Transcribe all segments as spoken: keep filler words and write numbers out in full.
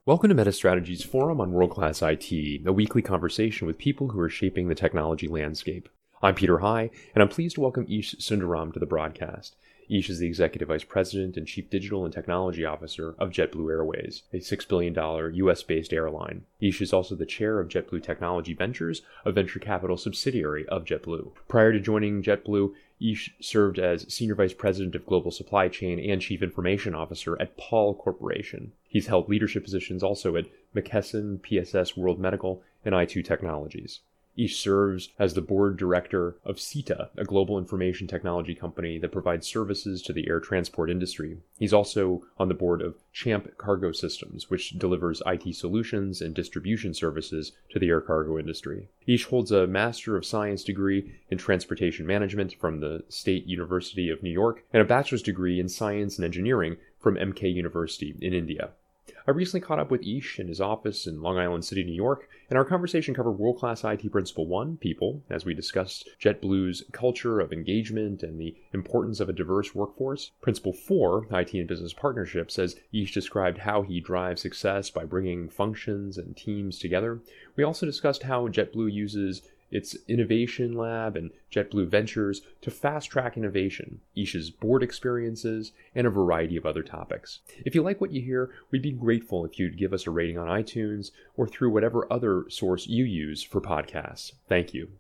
Welcome to MetaStrategy's Forum on World-Class I T, a weekly conversation with people who are shaping the technology landscape. I'm Peter High, and I'm pleased to welcome Ish Sundaram to the broadcast. Ish is the Executive Vice President and Chief Digital and Technology Officer of JetBlue Airways, a six billion dollars U S-based airline. Ish is also the chair of JetBlue Technology Ventures, a venture capital subsidiary of JetBlue. Prior to joining JetBlue, Ish served as Senior Vice President of Global Supply Chain and Chief Information Officer at Pall Corporation. He's held leadership positions also at McKesson, P S S World Medical, and I two Technologies. Ish serves as the board director of SITA, a global information technology company that provides services to the air transport industry. He's also on the board of Champ Cargo Systems, which delivers I T solutions and distribution services to the air cargo industry. Ish holds a Master of Science degree in Transportation Management from the State University of New York and a bachelor's degree in Science and Engineering from M K University in India. I recently caught up with Ish in his office in Long Island City, New York, and our conversation covered World-Class I T Principle one, People, as we discussed JetBlue's culture of engagement and the importance of a diverse workforce. Principle four, I T and Business Partnerships, as Ish described how he drives success by bringing functions and teams together. We also discussed how JetBlue uses its innovation lab and JetBlue Ventures to fast-track innovation, Ish's board experiences, and a variety of other topics. If you like what you hear, we'd be grateful if you'd give us a rating on iTunes or through whatever other source you use for podcasts. Thank you.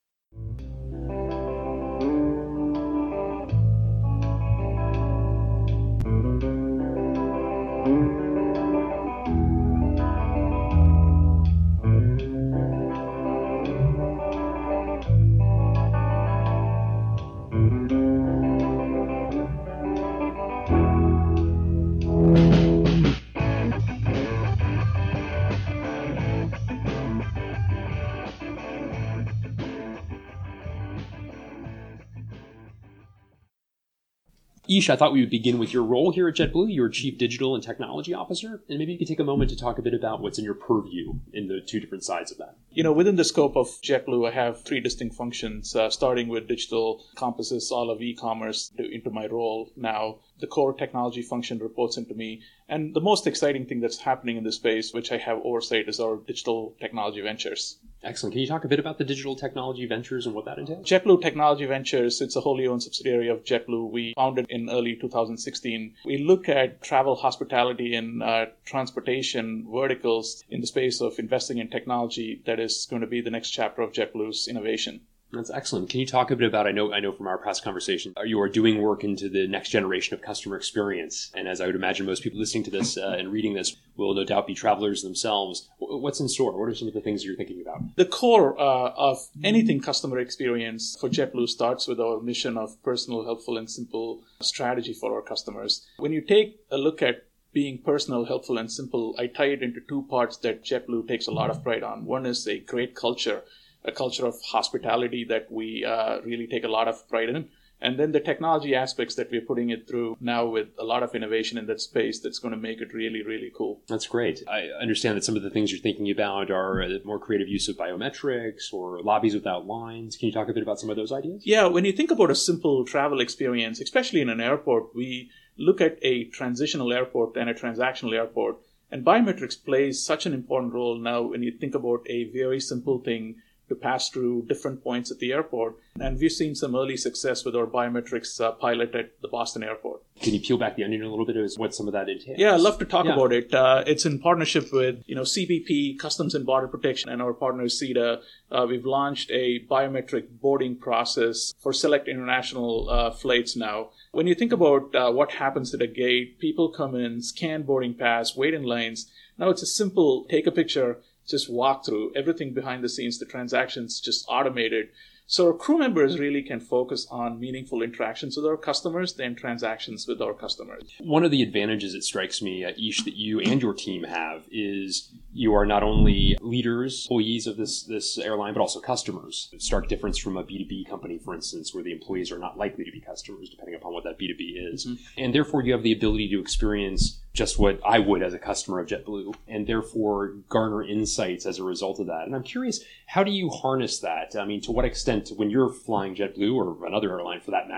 Ish, I thought we would begin with your role here at JetBlue. You're Chief Digital and Technology Officer, and maybe you could take a moment to talk a bit about what's in your purview in the two different sides of that. You know, within the scope of JetBlue, I have three distinct functions, uh, starting with digital, encompasses all of e-commerce to, into my role now. The core technology function reports into me. And the most exciting thing that's happening in this space, which I have oversight, is our digital technology ventures. Excellent. Can you talk a bit about the digital technology ventures and what that entails? JetBlue Technology Ventures, it's a wholly owned subsidiary of JetBlue. We founded in early two thousand sixteen. We look at travel, hospitality, and uh, transportation verticals in the space of investing in technology that is going to be the next chapter of JetBlue's innovation. That's excellent. Can you talk a bit about, I know I know from our past conversation, you are doing work into the next generation of customer experience. And as I would imagine most people listening to this uh, and reading this will no doubt be travelers themselves. What's in store? What are some of the things you're thinking about? The core uh, of anything customer experience for JetBlue starts with our mission of personal, helpful, and simple strategy for our customers. When you take a look at being personal, helpful, and simple, I tie it into two parts that JetBlue takes a lot of pride on. One is a great culture, a culture of hospitality that we uh, really take a lot of pride in. And then the technology aspects that we're putting it through now with a lot of innovation in that space that's going to make it really, really cool. That's great. I understand that some of the things you're thinking about are a more creative use of biometrics or lobbies without lines. Can you talk a bit about some of those ideas? Yeah, when you think about a simple travel experience, especially in an airport, we look at a transitional airport and a transactional airport. And biometrics plays such an important role now when you think about a very simple thing to pass through different points at the airport. And we've seen some early success with our biometrics uh, pilot at the Boston airport. Can you peel back the onion a little bit as what some of that entails? Yeah, I'd love to talk yeah. about it. Uh, it's in partnership with, you know, C B P, Customs and Border Protection, and our partner SITA. Uh, we've launched a biometric boarding process for select international uh, flights now. When you think about uh, what happens at a gate, people come in, scan boarding pass, wait in lines. Now it's a simple take a picture, just walk through everything behind the scenes, the transactions just automated. So our crew members really can focus on meaningful interactions with our customers than transactions with our customers. One of the advantages it strikes me, uh, Ish, that you and your team have is you are not only leaders, employees of this, this airline, but also customers. A stark difference from a B two B company, for instance, where the employees are not likely to be customers, depending upon what that B two B is. Mm-hmm. And therefore, you have the ability to experience just what I would as a customer of JetBlue, and therefore garner insights as a result of that. And I'm curious, how do you harness that? I mean, to what extent, when you're flying JetBlue or another airline for that matter,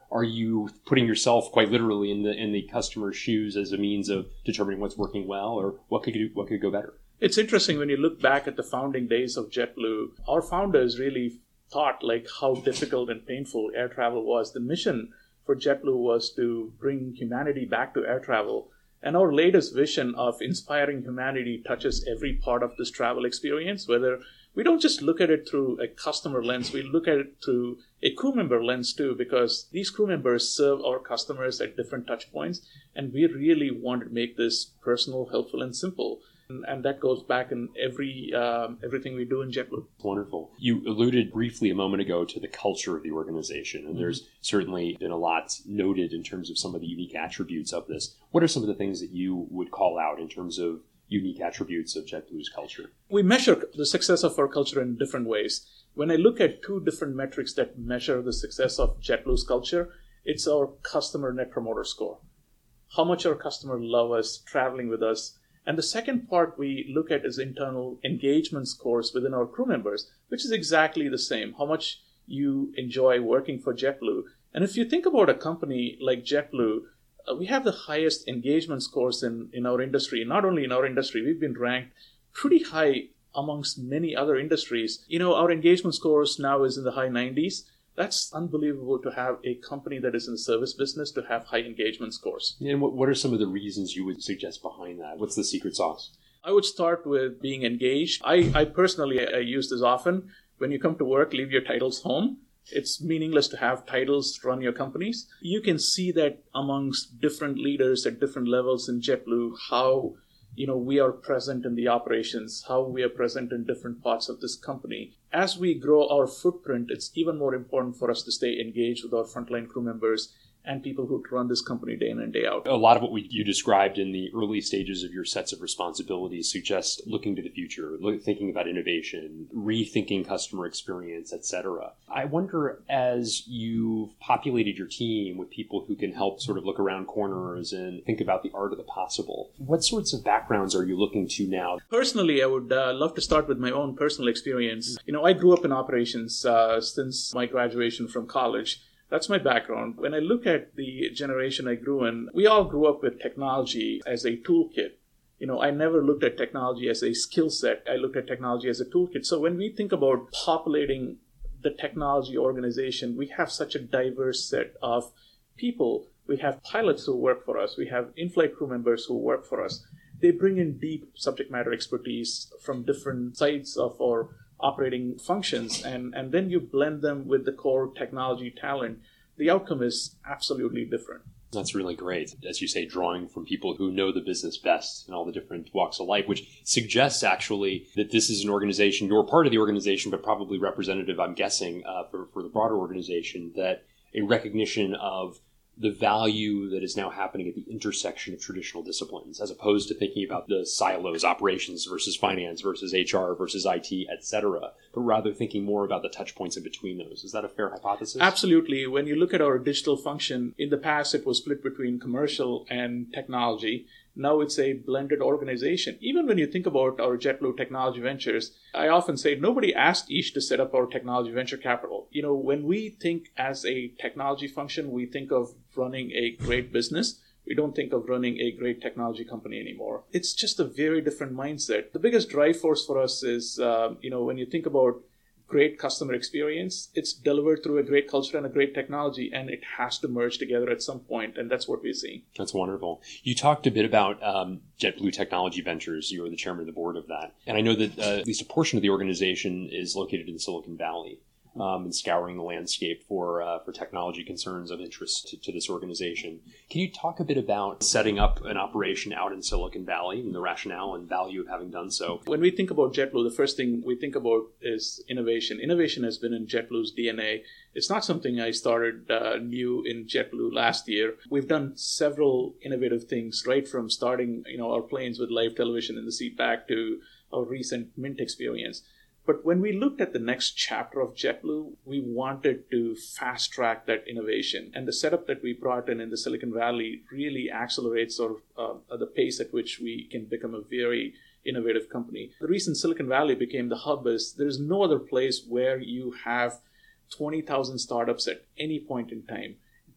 Are you putting yourself quite literally in the in the customer's shoes as a means of determining what's working well, or what could do, what could go better? It's interesting when you look back at the founding days of JetBlue. Our founders really thought like how difficult and painful air travel was. The mission for JetBlue was to bring humanity back to air travel. And our latest vision of inspiring humanity touches every part of this travel experience, whether we don't just look at it through a customer lens, we look at it through a crew member lens too, because these crew members serve our customers at different touch points, and we really want to make this personal, helpful, and simple. And, and that goes back in every um, everything we do in JetBlue. Wonderful. You alluded briefly a moment ago to the culture of the organization, and mm-hmm. there's certainly been a lot noted in terms of some of the unique attributes of this. What are some of the things that you would call out in terms of unique attributes of JetBlue's culture? We measure the success of our culture in different ways. When I look at two different metrics that measure the success of JetBlue's culture, it's our customer net promoter score. How much our customers love us, traveling with us. And the second part we look at is internal engagement scores within our crew members, which is exactly the same. How much you enjoy working for JetBlue. And if you think about a company like JetBlue, uh, we have the highest engagement scores in, in our industry. Not only in our industry, we've been ranked pretty high amongst many other industries. You know, our engagement scores now is in the high nineties. That's unbelievable to have a company that is in the service business to have high engagement scores. And what, what are some of the reasons you would suggest behind that? What's the secret sauce? I would start with being engaged. I, I personally, I use this often. When you come to work, leave your titles home. It's meaningless to have titles to run your companies. You can see that amongst different leaders at different levels in JetBlue, how you know, we are present in the operations, how we are present in different parts of this company. As we grow our footprint, it's even more important for us to stay engaged with our frontline crew members and people who run this company day in and day out. A lot of what we, you described in the early stages of your sets of responsibilities suggests looking to the future, look, thinking about innovation, rethinking customer experience, et cetera. I wonder, as you've populated your team with people who can help sort of look around corners and think about the art of the possible, what sorts of backgrounds are you looking to now? Personally, I would uh, love to start with my own personal experience. You know, I grew up in operations uh, since my graduation from college. That's my background. When I look at the generation I grew in, we all grew up with technology as a toolkit. You know, I never looked at technology as a skill set. I looked at technology as a toolkit. So when we think about populating the technology organization, we have such a diverse set of people. We have pilots who work for us. We have in-flight crew members who work for us. They bring in deep subject matter expertise from different sides of our operating functions, and, and then you blend them with the core technology talent. The outcome is absolutely different. That's really great. As you say, drawing from people who know the business best in all the different walks of life, which suggests actually that this is an organization, you're part of the organization, but probably representative, I'm guessing, uh, for, for the broader organization, that a recognition of the value that is now happening at the intersection of traditional disciplines, as opposed to thinking about the silos, operations versus finance versus H R versus I T, et cetera, but rather thinking more about the touch points in between those. Is that a fair hypothesis? Absolutely. When you look at our digital function, in the past it was split between commercial and technology. Now it's a blended organization. Even when you think about our JetBlue Technology Ventures, I often say nobody asked Ish to set up our technology venture capital. You know, when we think as a technology function, we think of running a great business. We don't think of running a great technology company anymore. It's just a very different mindset. The biggest drive force for us is, uh, you know, when you think about great customer experience, it's delivered through a great culture and a great technology, and it has to merge together at some point, and that's what we're seeing. That's wonderful. You talked a bit about um, JetBlue Technology Ventures. You were the chairman of the board of that. And I know that uh, at least a portion of the organization is located in Silicon Valley. Um, and scouring the landscape for uh, for technology concerns of interest to, to this organization. Can you talk a bit about setting up an operation out in Silicon Valley and the rationale and value of having done so? When we think about JetBlue, the first thing we think about is innovation. Innovation has been in JetBlue's D N A. It's not something I started uh, new in JetBlue last year. We've done several innovative things, right from starting you know our planes with live television in the seat back to our recent Mint experience. But when we looked at the next chapter of JetBlue, we wanted to fast track that innovation. And the setup that we brought in in the Silicon Valley really accelerates sort of uh, the pace at which we can become a very innovative company. The reason Silicon Valley became the hub is there's no other place where you have twenty thousand startups at any point in time,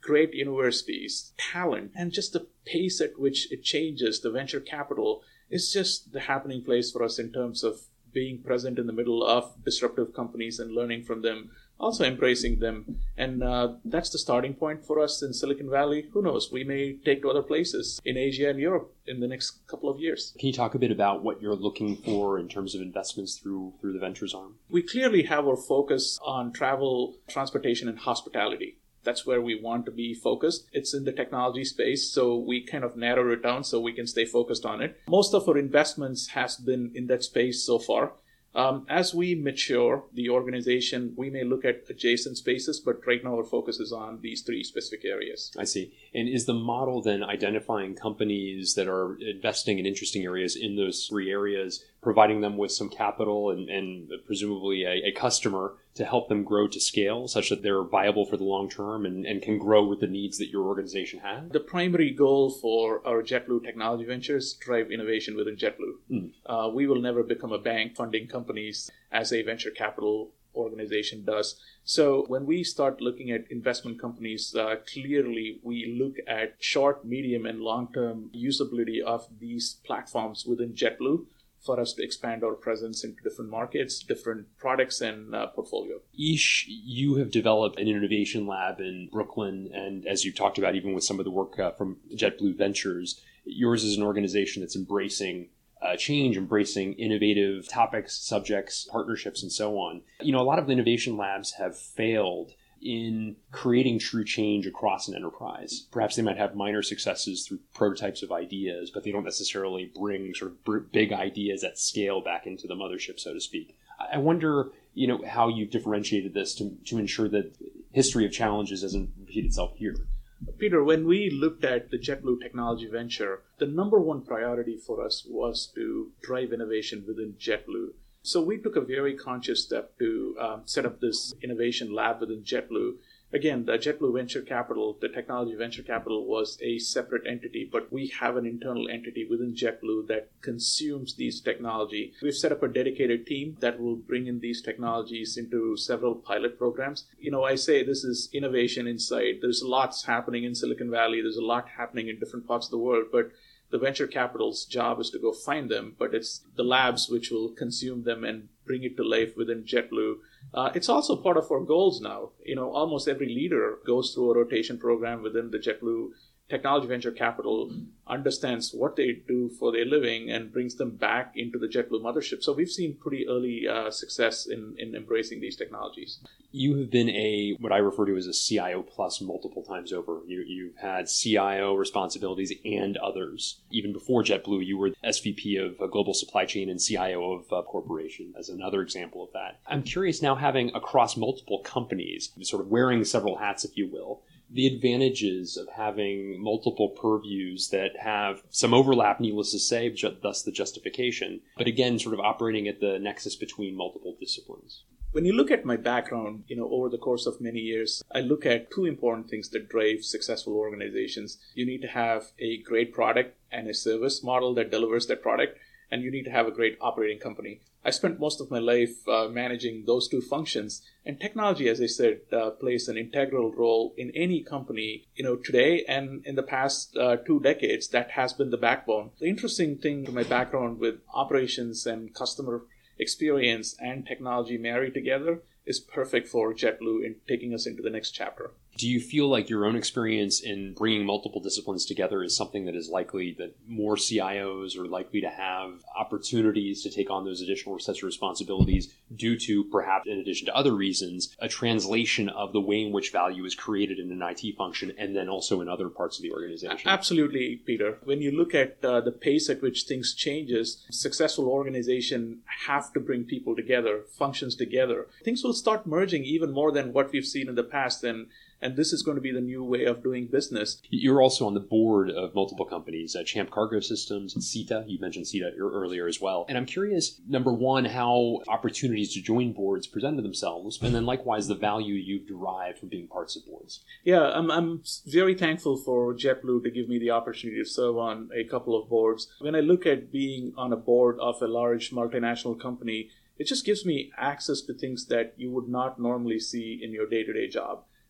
great universities, talent, and just the pace at which it changes, the venture capital, is just the happening place for us in terms of being present in the middle of disruptive companies and learning from them, also embracing them. And uh, that's the starting point for us in Silicon Valley. Who knows? We may take to other places in Asia and Europe in the next couple of years. Can you talk a bit about what you're looking for in terms of investments through through the ventures arm? We clearly have our focus on travel, transportation, and hospitality. That's where we want to be focused. It's in the technology space, so we kind of narrow it down so we can stay focused on it. Most of our investments has been in that space so far. Um, as we mature the organization, we may look at adjacent spaces, but right now our focus is on these three specific areas. I see. And is the model then identifying companies that are investing in interesting areas in those three areas, providing them with some capital and, and presumably a, a customer to help them grow to scale such that they're viable for the long term and, and can grow with the needs that your organization has? The primary goal for our JetBlue Technology Ventures is to drive innovation within JetBlue. Mm. Uh, we will never become a bank funding companies as a venture capital organization does. So when we start looking at investment companies, uh, clearly we look at short, medium, and long-term usability of these platforms within JetBlue for us to expand our presence into different markets, different products, and uh, portfolio. Ish, you have developed an innovation lab in Brooklyn, and as you talked about, even with some of the work uh, from JetBlue Ventures, yours is an organization that's embracing uh, change, embracing innovative topics, subjects, partnerships, and so on. You know, a lot of the innovation labs have failed in creating true change across an enterprise. Perhaps they might have minor successes through prototypes of ideas, but they don't necessarily bring sort of big ideas at scale back into the mothership, so to speak. I wonder, you know, how you've differentiated this to, to ensure that history of challenges doesn't repeat itself here. Peter, when we looked at the JetBlue Technology Venture, the number one priority for us was to drive innovation within JetBlue. So we took a very conscious step to um, set up this innovation lab within JetBlue. Again, the JetBlue Venture Capital, the Technology Venture Capital, was a separate entity, but we have an internal entity within JetBlue that consumes these technology. We've set up a dedicated team that will bring in these technologies into several pilot programs. You know, I say this is innovation inside. There's lots happening in Silicon Valley. There's a lot happening in different parts of the world, but the venture capital's job is to go find them, but it's the labs which will consume them and bring it to life within JetBlue. Uh, it's also part of our goals now. You know, almost every leader goes through a rotation program within the JetBlue Technology Venture Capital, understands what they do for their living, and brings them back into the JetBlue mothership. So we've seen pretty early uh, success in, in embracing these technologies. You have been a, what I refer to as a C I O plus multiple times over. You, you've had C I O responsibilities and others. Even before JetBlue, you were S V P of Global Supply Chain and C I O of a corporation as another example of that. I'm curious now, having across multiple companies, sort of wearing several hats, if you will, the advantages of having multiple purviews that have some overlap, needless to say, ju- thus the justification, but again, sort of operating at the nexus between multiple disciplines. When you look at my background, you know, over the course of many years, I look at two important things that drive successful organizations. You need to have a great product and a service model that delivers that product, and you need to have a great operating company. I spent most of my life uh, managing those two functions, and technology, as I said, uh, plays an integral role in any company. You know, today and in the past uh, two decades, that has been the backbone. The interesting thing to my background with operations and customer experience and technology married together is perfect for JetBlue in taking us into the next chapter. Do you feel like your own experience in bringing multiple disciplines together is something that is likely that more C I Os are likely to have opportunities to take on those additional sets of responsibilities due to, perhaps in addition to other reasons, a translation of the way in which value is created in an I T function and then also in other parts of the organization? Absolutely, Peter. When you look at uh, the pace at which things changes, successful organizations have to bring people together, functions together. Things will start merging even more than what we've seen in the past, and And this is going to be the new way of doing business. You're also on the board of multiple companies, uh, Champ Cargo Systems, SITA. You mentioned SITA earlier as well. And I'm curious, number one, how opportunities to join boards presented themselves, and then likewise the value you've derived from being parts of boards. Yeah, I'm, I'm very thankful for JetBlue to give me the opportunity to serve on a couple of boards. When I look at being on a board of a large multinational company, it just gives me access to things that you would not normally see in your day-to-day job.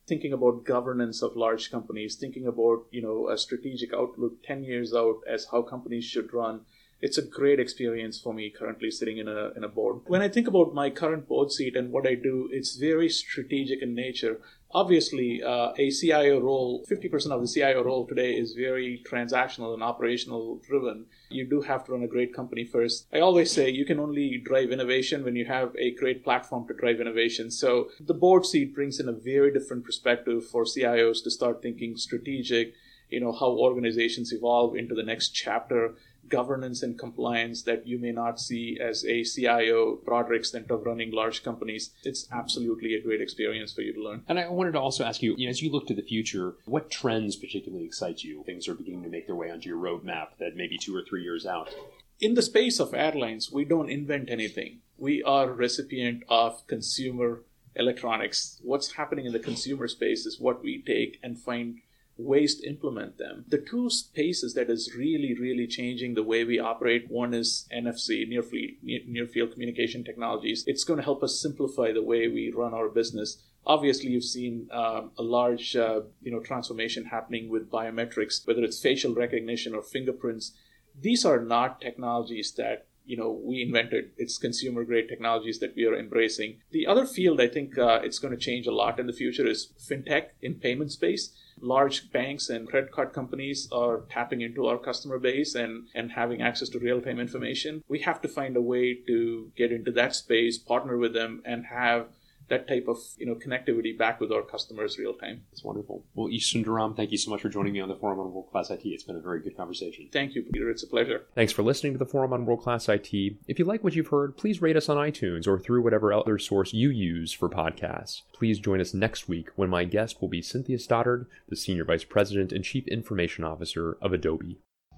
thinking about governance of large companies, thinking about, you know, a strategic outlook ten years out as how companies should run. It's a great experience for me currently sitting in a in a board. When I think about my current board seat and what I do, it's very strategic in nature. Obviously, uh, a C I O role, fifty percent of the C I O role today is very transactional and operational driven. You do have to run a great company first. I always say you can only drive innovation when you have a great platform to drive innovation. So the board seat brings in a very different perspective for C I Os to start thinking strategic, you know, how organizations evolve into the next chapter, governance and compliance that you may not see as a C I O, broader extent of running large companies. It's absolutely a great experience for you to learn. And I wanted to also ask you, you know, as you look to the future, what trends particularly excite you? Things are beginning to make their way onto your roadmap that maybe two or three years out. In the space of airlines, we don't invent anything. We are a recipient of consumer electronics. What's happening in the consumer space is what we take and find ways to implement them. The two spaces that is really, really changing the way we operate, one is N F C, near field, near field communication technologies. It's going to help us simplify the way we run our business. Obviously, you've seen um, a large uh, you know, transformation happening with biometrics, whether it's facial recognition or fingerprints. These are not technologies that you know, we invented. It's consumer-grade technologies that we are embracing. The other field I think uh, it's going to change a lot in the future is fintech in payment space. Large banks and credit card companies are tapping into our customer base and, and having access to real-time information. We have to find a way to get into that space, partner with them, and have that type of you know connectivity back with our customers real time. That's wonderful. Well, Ish Sundaram, thank you so much for joining me on the Forum on World Class I T. It's been a very good conversation. Thank you, Peter. It's a pleasure. Thanks for listening to the Forum on World Class I T. If you like what you've heard, please rate us on iTunes or through whatever other source you use for podcasts. Please join us next week when my guest will be Cynthia Stoddard, the Senior Vice President and Chief Information Officer of Adobe.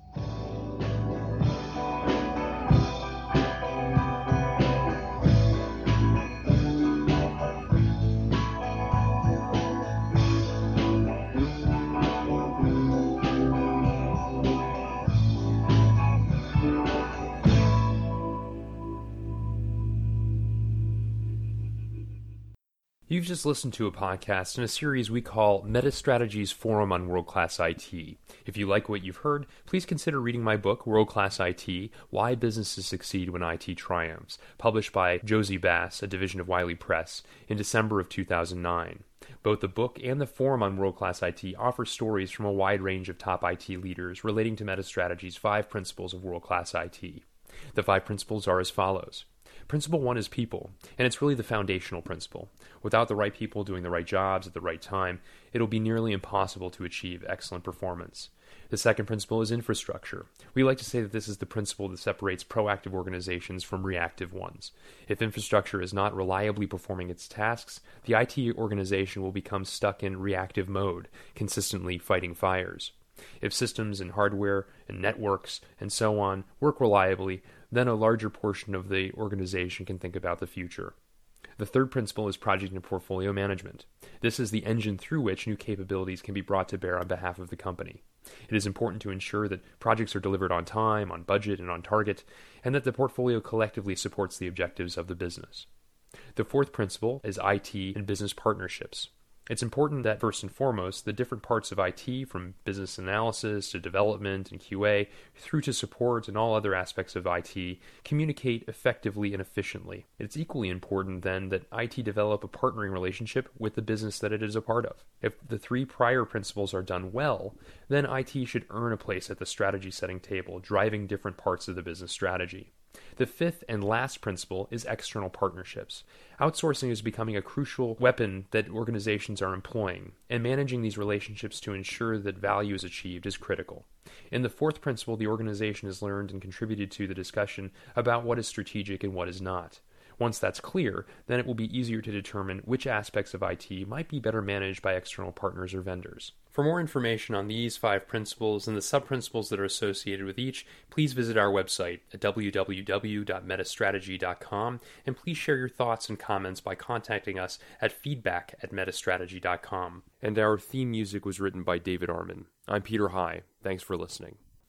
You've just listened to a podcast in a series we call MetaStrategy's Forum on World Class I T. If you like what you've heard, please consider reading my book, World Class I T, Why Businesses Succeed When I T Triumphs, published by Josie Bass, a division of Wiley Press, in December of two thousand nine. Both the book and the Forum on World Class I T offer stories from a wide range of top I T leaders relating to MetaStrategy's five principles of World Class I T. The five principles are as follows. Principle one is people, and it's really the foundational principle. Without the right people doing the right jobs at the right time, it'll be nearly impossible to achieve excellent performance. The second principle is infrastructure. We like to say that this is the principle that separates proactive organizations from reactive ones. If infrastructure is not reliably performing its tasks, the I T organization will become stuck in reactive mode, consistently fighting fires. If systems and hardware and networks and so on work reliably, then a larger portion of the organization can think about the future. The third principle is project and portfolio management. This is the engine through which new capabilities can be brought to bear on behalf of the company. It is important to ensure that projects are delivered on time, on budget, and on target, and that the portfolio collectively supports the objectives of the business. The fourth principle is I T and business partnerships. It's important that, first and foremost, the different parts of I T, from business analysis to development and Q A, through to support and all other aspects of I T, communicate effectively and efficiently. It's equally important, then, that I T develop a partnering relationship with the business that it is a part of. If the three prior principles are done well, then I T should earn a place at the strategy-setting table, driving different parts of the business strategy. The fifth and last principle is external partnerships. Outsourcing is becoming a crucial weapon that organizations are employing, and managing these relationships to ensure that value is achieved is critical. In the fourth principle, the organization has learned and contributed to the discussion about what is strategic and what is not. Once that's clear, then it will be easier to determine which aspects of I T might be better managed by external partners or vendors. For more information on these five principles and the sub-principles that are associated with each, please visit our website at w w w dot metastrategy dot com, and please share your thoughts and comments by contacting us at feedback at metastrategy dot com. And our theme music was written by David Arman. I'm Peter High. Thanks for listening.